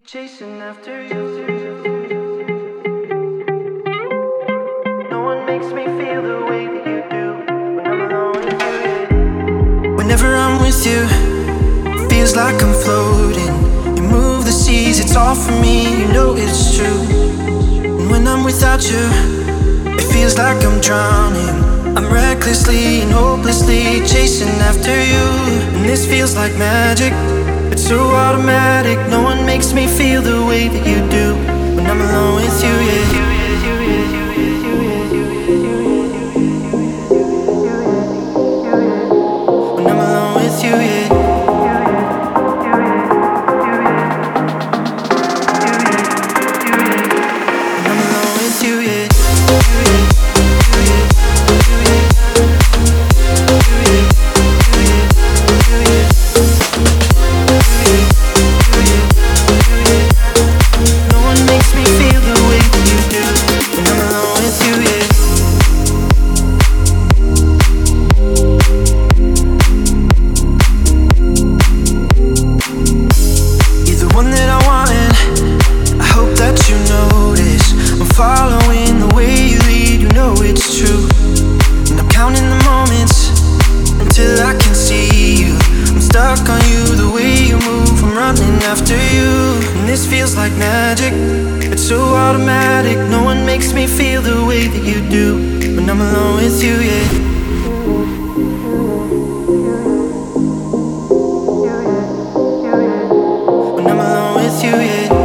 Chasing after you. No one makes me feel the way that you do when I'm alone with you. Whenever I'm with you, it feels like I'm floating. You move the seas, it's all for me, you know it's true. And when I'm without you, it feels like I'm drowning. I'm recklessly and hopelessly chasing after you. And this feels like magic, it's so automatic. No one makes me feel the way that you do when I'm alone with you, yeah. When I'm alone with you, yeah. When I'm alone with you, yeah. No one makes me feel the way that you do when I'm alone with you, yeah. You're the one that I want, and I hope that you notice. I'm following the way you lead, you know it's true. And I'm counting the moments until I can see you. I'm stuck on you, the way you move, I'm running after you. And this feels like magic, it's so automatic. No one makes me feel the way that you do when I'm alone with you, yeah. When I'm alone with you, yeah.